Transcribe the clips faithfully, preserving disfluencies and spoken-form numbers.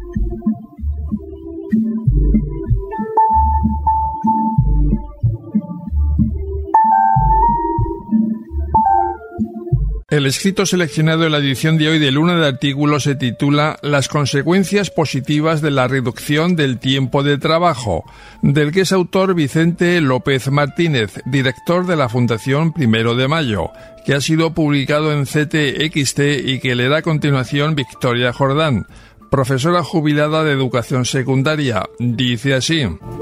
El escrito seleccionado en la edición de hoy de Luna de Artículos se titula Las consecuencias positivas de la reducción del tiempo de trabajo, del que es autor Vicente López Martínez, director de la Fundación Primero de Mayo, que ha sido publicado en C T X T y que le da a continuación Victoria Jordán, profesora jubilada de educación secundaria. Dice así: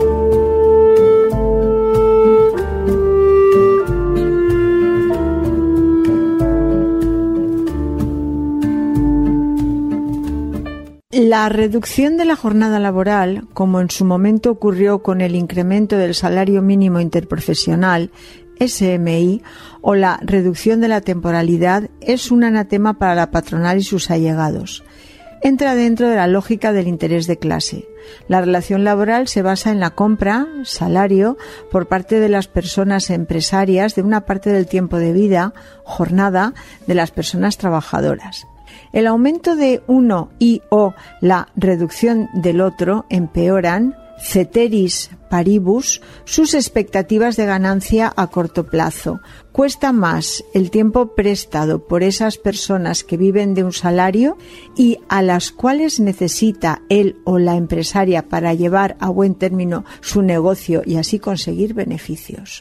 La reducción de la jornada laboral, como en su momento ocurrió con el incremento del salario mínimo interprofesional, S M I, o la reducción de la temporalidad, es un anatema para la patronal y sus allegados. Entra dentro de la lógica del interés de clase. La relación laboral se basa en la compra, salario, por parte de las personas empresarias de una parte del tiempo de vida, jornada, de las personas trabajadoras. El aumento de uno y o la reducción del otro empeoran, ceteris paribus, sus expectativas de ganancia a corto plazo. Cuesta más el tiempo prestado por esas personas que viven de un salario y a las cuales necesita él o la empresaria para llevar a buen término su negocio y así conseguir beneficios.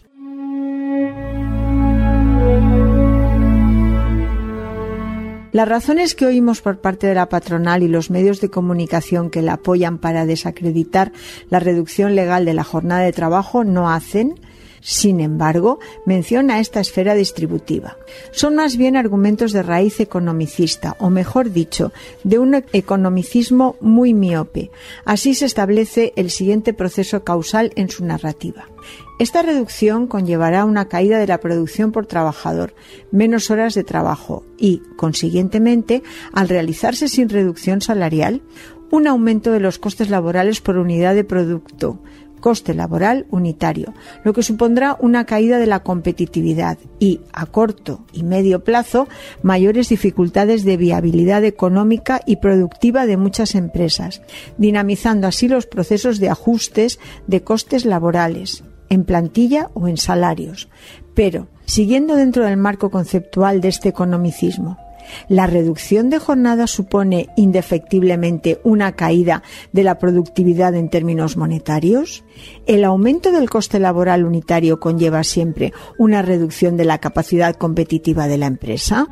Las razones que oímos por parte de la patronal y los medios de comunicación que la apoyan para desacreditar la reducción legal de la jornada de trabajo no hacen, sin embargo, mención a esta esfera distributiva. Son más bien argumentos de raíz economicista, o mejor dicho, de un economicismo muy miope. Así se establece el siguiente proceso causal en su narrativa. Esta reducción conllevará una caída de la producción por trabajador, menos horas de trabajo y, consiguientemente, al realizarse sin reducción salarial, un aumento de los costes laborales por unidad de producto, coste laboral unitario, lo que supondrá una caída de la competitividad y, a corto y medio plazo, mayores dificultades de viabilidad económica y productiva de muchas empresas, dinamizando así los procesos de ajustes de costes laborales, en plantilla o en salarios. Pero, siguiendo dentro del marco conceptual de este economicismo, ¿la reducción de jornada supone indefectiblemente una caída de la productividad en términos monetarios? ¿El aumento del coste laboral unitario conlleva siempre una reducción de la capacidad competitiva de la empresa?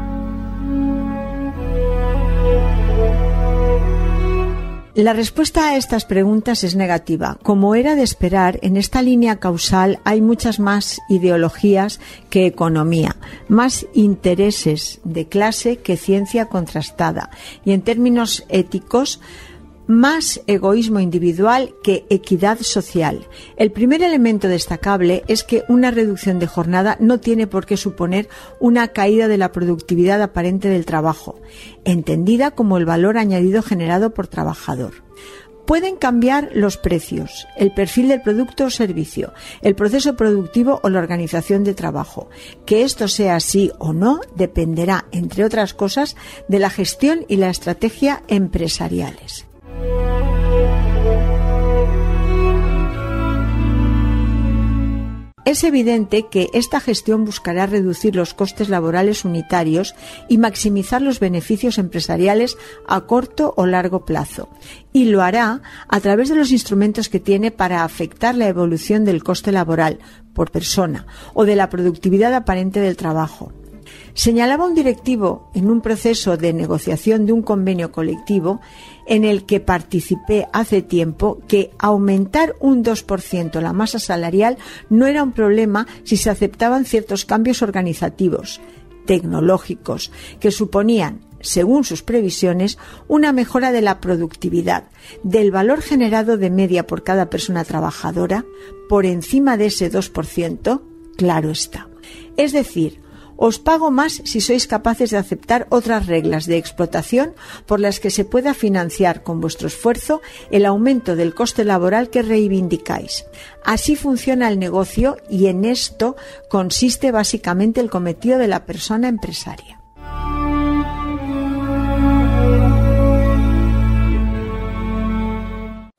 La respuesta a estas preguntas es negativa. Como era de esperar, en esta línea causal hay muchas más ideologías que economía, más intereses de clase que ciencia contrastada y, en términos éticos, más egoísmo individual que equidad social. El primer elemento destacable es que una reducción de jornada no tiene por qué suponer una caída de la productividad aparente del trabajo, entendida como el valor añadido generado por trabajador. Pueden cambiar los precios, el perfil del producto o servicio, el proceso productivo o la organización de trabajo. Que esto sea así o no dependerá, entre otras cosas, de la gestión y la estrategia empresariales. Es evidente que esta gestión buscará reducir los costes laborales unitarios y maximizar los beneficios empresariales a corto o largo plazo, y lo hará a través de los instrumentos que tiene para afectar la evolución del coste laboral por persona o de la productividad aparente del trabajo. Señalaba un directivo en un proceso de negociación de un convenio colectivo en el que participé hace tiempo que aumentar un dos por ciento la masa salarial no era un problema si se aceptaban ciertos cambios organizativos, tecnológicos, que suponían, según sus previsiones, una mejora de la productividad, del valor generado de media por cada persona trabajadora, por encima de ese dos por ciento, claro está. Es decir, os pago más si sois capaces de aceptar otras reglas de explotación por las que se pueda financiar con vuestro esfuerzo el aumento del coste laboral que reivindicáis. Así funciona el negocio y en esto consiste básicamente el cometido de la persona empresaria.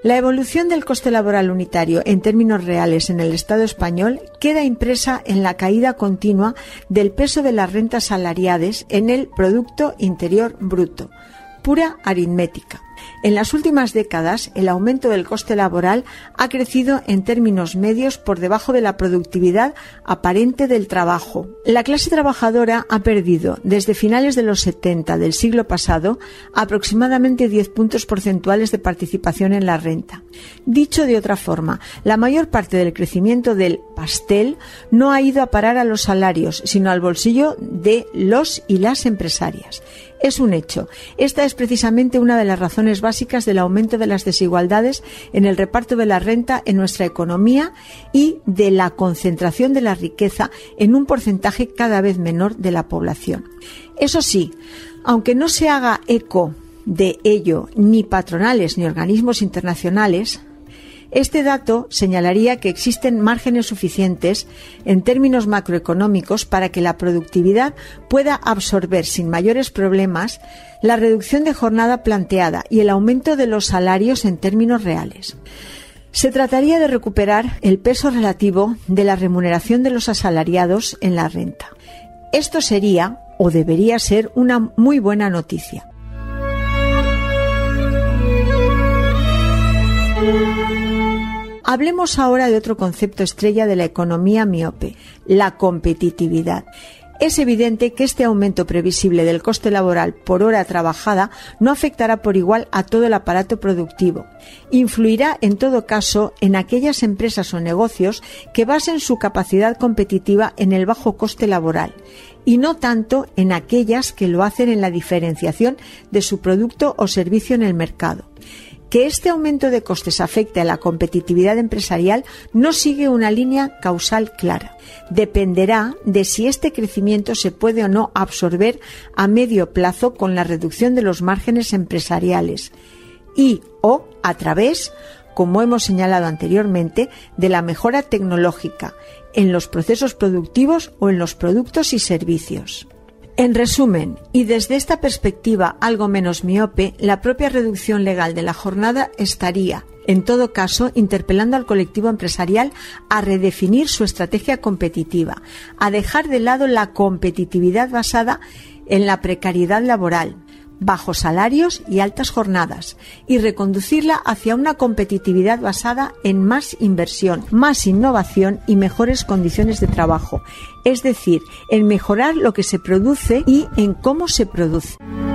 La evolución del coste laboral unitario en términos reales en el Estado español queda impresa en la caída continua del peso de las rentas salariales en el Producto Interior Bruto, pura aritmética. En las últimas décadas, el aumento del coste laboral ha crecido en términos medios por debajo de la productividad aparente del trabajo. La clase trabajadora ha perdido, desde finales de los setenta del siglo pasado, aproximadamente diez puntos porcentuales de participación en la renta. Dicho de otra forma, la mayor parte del crecimiento del pastel no ha ido a parar a los salarios, sino al bolsillo de los y las empresarias. Es un hecho. Esta es precisamente una de las razones básicas del aumento de las desigualdades en el reparto de la renta en nuestra economía y de la concentración de la riqueza en un porcentaje cada vez menor de la población. Eso sí, aunque no se haga eco de ello ni patronales ni organismos internacionales, este dato señalaría que existen márgenes suficientes en términos macroeconómicos para que la productividad pueda absorber sin mayores problemas la reducción de jornada planteada y el aumento de los salarios en términos reales. Se trataría de recuperar el peso relativo de la remuneración de los asalariados en la renta. Esto sería, o debería ser, una muy buena noticia. Hablemos ahora de otro concepto estrella de la economía miope, la competitividad. Es evidente que este aumento previsible del coste laboral por hora trabajada no afectará por igual a todo el aparato productivo. Influirá, en todo caso, en aquellas empresas o negocios que basen su capacidad competitiva en el bajo coste laboral, y no tanto en aquellas que lo hacen en la diferenciación de su producto o servicio en el mercado. Que este aumento de costes afecte a la competitividad empresarial no sigue una línea causal clara. Dependerá de si este crecimiento se puede o no absorber a medio plazo con la reducción de los márgenes empresariales y o a través, como hemos señalado anteriormente, de la mejora tecnológica en los procesos productivos o en los productos y servicios. En resumen, y desde esta perspectiva algo menos miope, la propia reducción legal de la jornada estaría, en todo caso, interpelando al colectivo empresarial a redefinir su estrategia competitiva, a dejar de lado la competitividad basada en la precariedad laboral, bajos salarios y altas jornadas, y reconducirla hacia una competitividad basada en más inversión, más innovación y mejores condiciones de trabajo, es decir, en mejorar lo que se produce y en cómo se produce.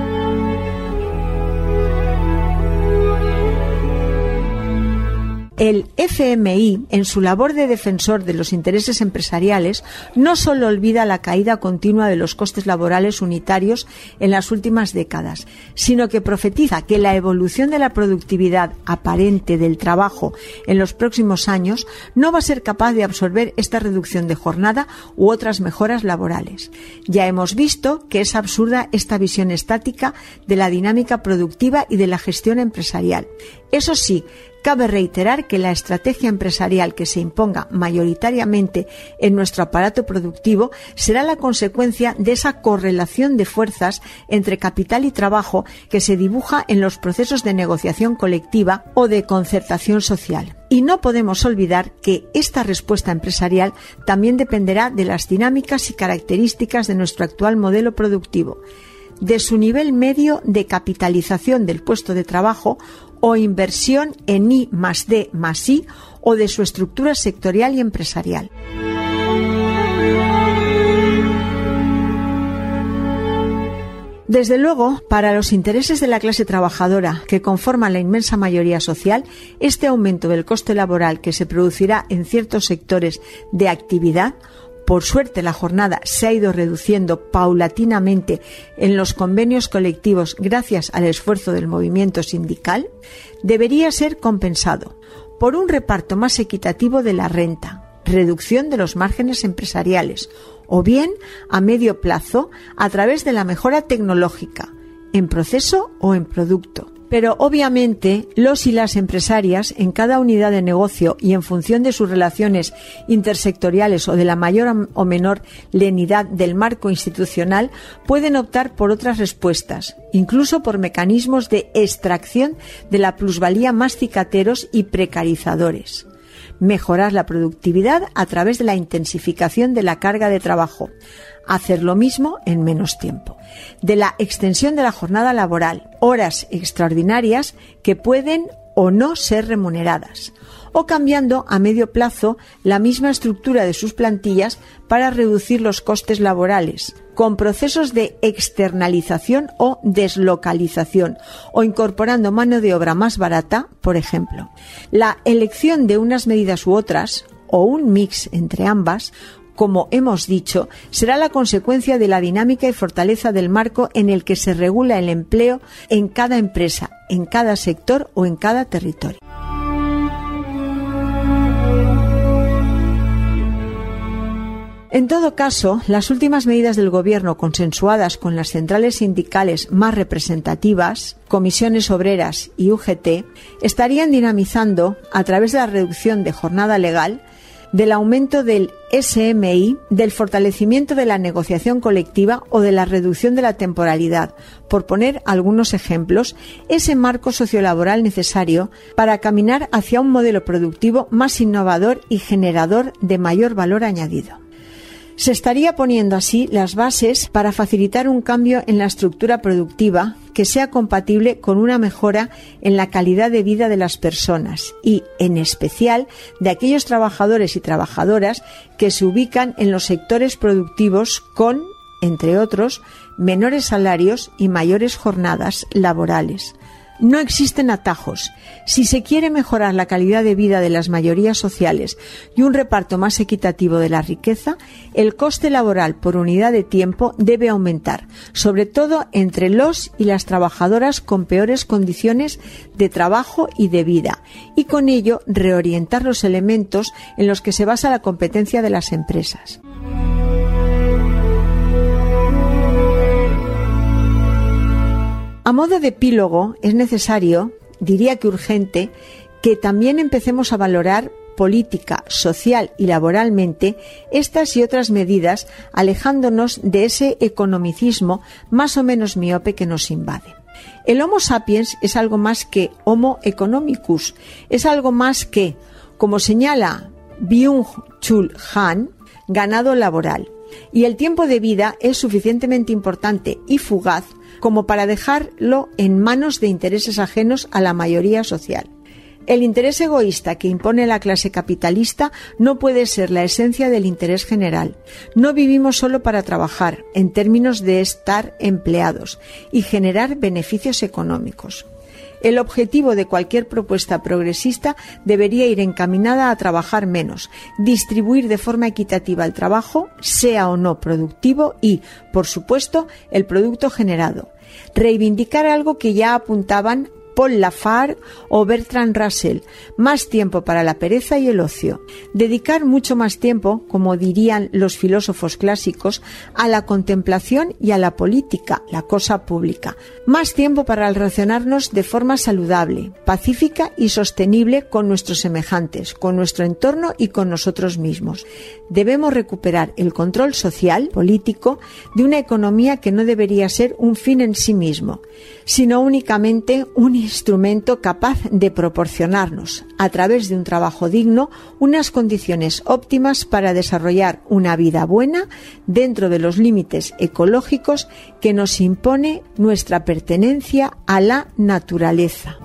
El F M I, en su labor de defensor de los intereses empresariales, no solo olvida la caída continua de los costes laborales unitarios en las últimas décadas, sino que profetiza que la evolución de la productividad aparente del trabajo en los próximos años no va a ser capaz de absorber esta reducción de jornada u otras mejoras laborales. Ya hemos visto que es absurda esta visión estática de la dinámica productiva y de la gestión empresarial. Eso sí, cabe reiterar que la estrategia empresarial que se imponga mayoritariamente en nuestro aparato productivo será la consecuencia de esa correlación de fuerzas entre capital y trabajo que se dibuja en los procesos de negociación colectiva o de concertación social. Y no podemos olvidar que esta respuesta empresarial también dependerá de las dinámicas y características de nuestro actual modelo productivo, de su nivel medio de capitalización del puesto de trabajo o inversión en I más D más I o de su estructura sectorial y empresarial. Desde luego, para los intereses de la clase trabajadora, que conforman la inmensa mayoría social, este aumento del coste laboral que se producirá en ciertos sectores de actividad, por suerte la jornada se ha ido reduciendo paulatinamente en los convenios colectivos gracias al esfuerzo del movimiento sindical, debería ser compensado por un reparto más equitativo de la renta, reducción de los márgenes empresariales o bien, a medio plazo, a través de la mejora tecnológica, en proceso o en producto, Pero obviamente los y las empresarias en cada unidad de negocio y en función de sus relaciones intersectoriales o de la mayor o menor lenidad del marco institucional pueden optar por otras respuestas, incluso por mecanismos de extracción de la plusvalía más cicateros y precarizadores. Mejorar la productividad a través de la intensificación de la carga de trabajo. Hacer lo mismo en menos tiempo. De la extensión de la jornada laboral, horas extraordinarias que pueden o no ser remuneradas, o cambiando a medio plazo la misma estructura de sus plantillas para reducir los costes laborales, con procesos de externalización o deslocalización, o incorporando mano de obra más barata, por ejemplo. La elección de unas medidas u otras, o un mix entre ambas, como hemos dicho, será la consecuencia de la dinámica y fortaleza del marco en el que se regula el empleo en cada empresa, en cada sector o en cada territorio. En todo caso, las últimas medidas del Gobierno consensuadas con las centrales sindicales más representativas, comisiones obreras y U G T, estarían dinamizando, a través de la reducción de jornada legal, del aumento del S M I, del fortalecimiento de la negociación colectiva o de la reducción de la temporalidad, por poner algunos ejemplos, ese marco sociolaboral necesario para caminar hacia un modelo productivo más innovador y generador de mayor valor añadido. Se estaría poniendo así las bases para facilitar un cambio en la estructura productiva que sea compatible con una mejora en la calidad de vida de las personas y, en especial, de aquellos trabajadores y trabajadoras que se ubican en los sectores productivos con, entre otros, menores salarios y mayores jornadas laborales. No existen atajos. Si se quiere mejorar la calidad de vida de las mayorías sociales y un reparto más equitativo de la riqueza, el coste laboral por unidad de tiempo debe aumentar, sobre todo entre los y las trabajadoras con peores condiciones de trabajo y de vida, y con ello reorientar los elementos en los que se basa la competencia de las empresas. A modo de epílogo, es necesario, diría que urgente, que también empecemos a valorar política, social y laboralmente estas y otras medidas, alejándonos de ese economicismo más o menos miope que nos invade. El Homo sapiens es algo más que Homo economicus, es algo más que, como señala Byung-Chul Han, ganado laboral. Y el tiempo de vida es suficientemente importante y fugaz como para dejarlo en manos de intereses ajenos a la mayoría social. El interés egoísta que impone la clase capitalista no puede ser la esencia del interés general. No vivimos solo para trabajar, en términos de estar empleados y generar beneficios económicos. El objetivo de cualquier propuesta progresista debería ir encaminada a trabajar menos, distribuir de forma equitativa el trabajo, sea o no productivo, y, por supuesto, el producto generado. Reivindicar algo que ya apuntaban Paul Lafargue o Bertrand Russell, más tiempo para la pereza y el ocio. Dedicar mucho más tiempo, como dirían los filósofos clásicos, a la contemplación y a la política, la cosa pública. Más tiempo para relacionarnos de forma saludable, pacífica y sostenible con nuestros semejantes, con nuestro entorno y con nosotros mismos. Debemos recuperar el control social, político, de una economía que no debería ser un fin en sí mismo, sino únicamente un instrumento capaz de proporcionarnos, a través de un trabajo digno, unas condiciones óptimas para desarrollar una vida buena dentro de los límites ecológicos que nos impone nuestra pertenencia a la naturaleza.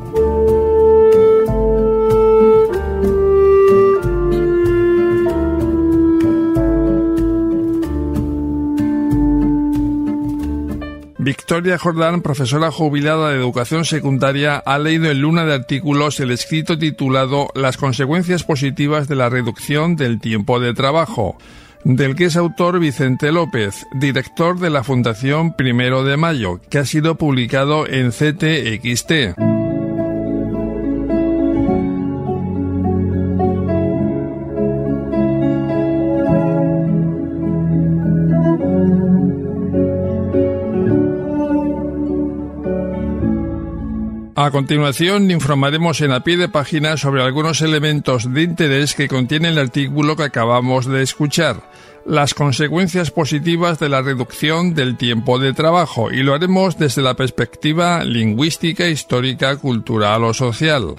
Victoria Jordán, profesora jubilada de educación secundaria, ha leído en Luna de Artículos el escrito titulado Las consecuencias positivas de la reducción del tiempo de trabajo, del que es autor Vicente López, director de la Fundación Primero de Mayo, que ha sido publicado en C T X T. A continuación, informaremos en a pie de página sobre algunos elementos de interés que contiene el artículo que acabamos de escuchar, las consecuencias positivas de la reducción del tiempo de trabajo, y lo haremos desde la perspectiva lingüística, histórica, cultural o social.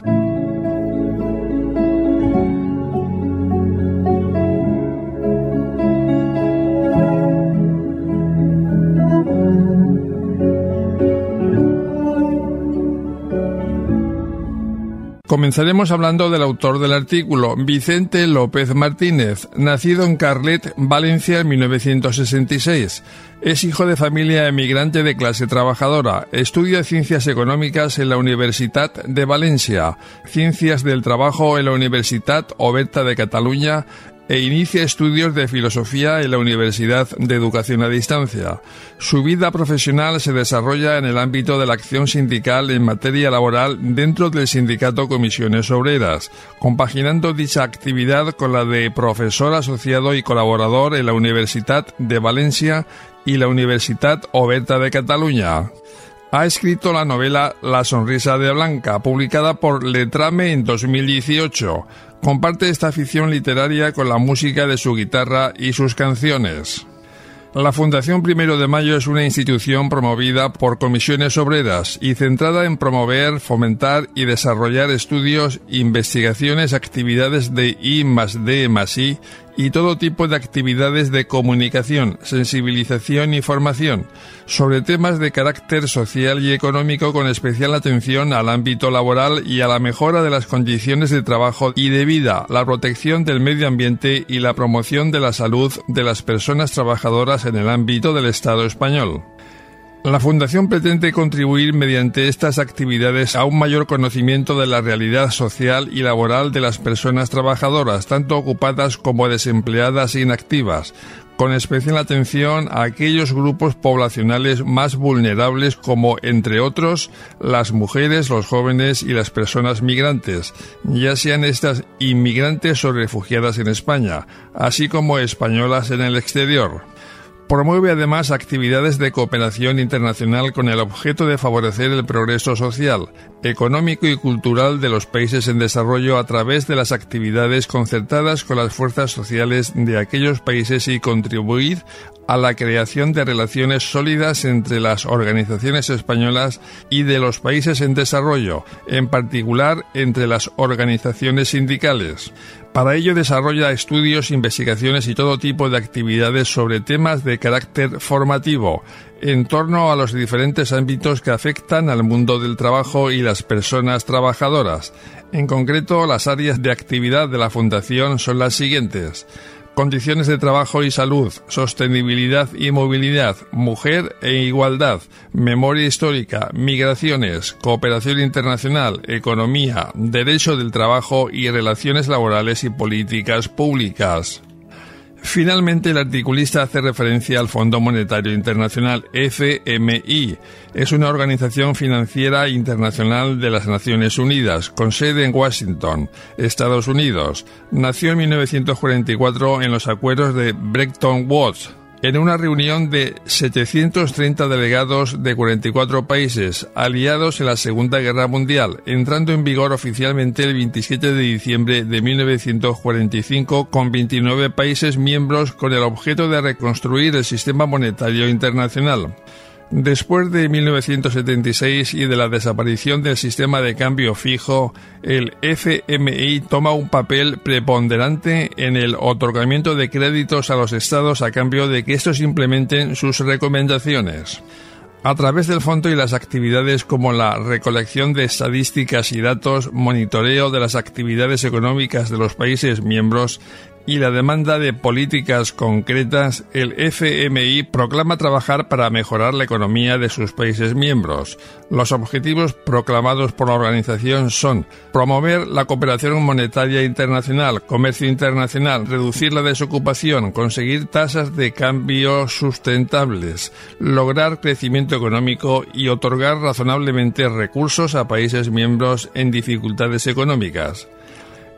Comenzaremos hablando del autor del artículo, Vicente López Martínez, nacido en Carlet, Valencia, en mil novecientos sesenta y seis. Es hijo de familia emigrante de clase trabajadora. Estudia Ciencias Económicas en la Universitat de Valencia, Ciencias del Trabajo en la Universitat Oberta de Cataluña e inicia estudios de filosofía en la Universidad de Educación a Distancia. Su vida profesional se desarrolla en el ámbito de la acción sindical en materia laboral dentro del sindicato Comisiones Obreras, compaginando dicha actividad con la de profesor asociado y colaborador en la Universitat de Valencia y la Universitat Oberta de Cataluña. Ha escrito la novela La sonrisa de Blanca, publicada por Letrame en dos mil dieciocho. Comparte esta afición literaria con la música de su guitarra y sus canciones. La Fundación Primero de Mayo es una institución promovida por Comisiones Obreras y centrada en promover, fomentar y desarrollar estudios, investigaciones, actividades de I más D más I y todo tipo de actividades de comunicación, sensibilización y formación sobre temas de carácter social y económico, con especial atención al ámbito laboral y a la mejora de las condiciones de trabajo y de vida, la protección del medio ambiente y la promoción de la salud de las personas trabajadoras en el ámbito del Estado español. La Fundación pretende contribuir mediante estas actividades a un mayor conocimiento de la realidad social y laboral de las personas trabajadoras, tanto ocupadas como desempleadas e inactivas, con especial atención a aquellos grupos poblacionales más vulnerables como, entre otros, las mujeres, los jóvenes y las personas migrantes, ya sean estas inmigrantes o refugiadas en España, así como españolas en el exterior. Promueve además actividades de cooperación internacional con el objeto de favorecer el progreso social, económico y cultural de los países en desarrollo a través de las actividades concertadas con las fuerzas sociales de aquellos países y contribuir a la creación de relaciones sólidas entre las organizaciones españolas y de los países en desarrollo, en particular entre las organizaciones sindicales. Para ello desarrolla estudios, investigaciones y todo tipo de actividades sobre temas de carácter formativo, en torno a los diferentes ámbitos que afectan al mundo del trabajo y las personas trabajadoras. En concreto, las áreas de actividad de la Fundación son las siguientes: condiciones de trabajo y salud, sostenibilidad y movilidad, mujer e igualdad, memoria histórica, migraciones, cooperación internacional, economía, derecho del trabajo y relaciones laborales y políticas públicas. Finalmente, el articulista hace referencia al Fondo Monetario Internacional, F M I. Es una organización financiera internacional de las Naciones Unidas, con sede en Washington, Estados Unidos. Nació en mil novecientos cuarenta y cuatro en los acuerdos de Bretton Woods, en una reunión de setecientos treinta delegados de cuarenta y cuatro países aliados en la Segunda Guerra Mundial, entrando en vigor oficialmente el veintisiete de diciembre de mil novecientos cuarenta y cinco con veintinueve países miembros, con el objeto de reconstruir el sistema monetario internacional. Después de mil novecientos setenta y seis y de la desaparición del sistema de cambio fijo, el F M I toma un papel preponderante en el otorgamiento de créditos a los estados a cambio de que estos implementen sus recomendaciones. A través del fondo y las actividades como la recolección de estadísticas y datos, monitoreo de las actividades económicas de los países miembros y la demanda de políticas concretas, el F M I proclama trabajar para mejorar la economía de sus países miembros. Los objetivos proclamados por la organización son promover la cooperación monetaria internacional, comercio internacional, reducir la desocupación, conseguir tasas de cambio sustentables, lograr crecimiento económico y otorgar razonablemente recursos a países miembros en dificultades económicas.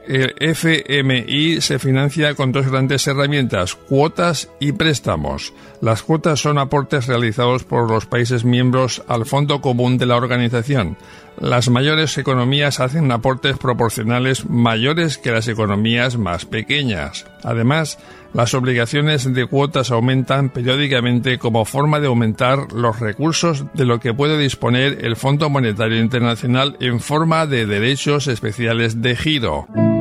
El F M I se financia con dos grandes herramientas, cuotas y préstamos. Las cuotas son aportes realizados por los países miembros al fondo común de la organización. Las mayores economías hacen aportes proporcionales mayores que las economías más pequeñas. Además, las obligaciones de cuotas aumentan periódicamente como forma de aumentar los recursos de lo que puede disponer el Fondo Monetario Internacional en forma de derechos especiales de giro.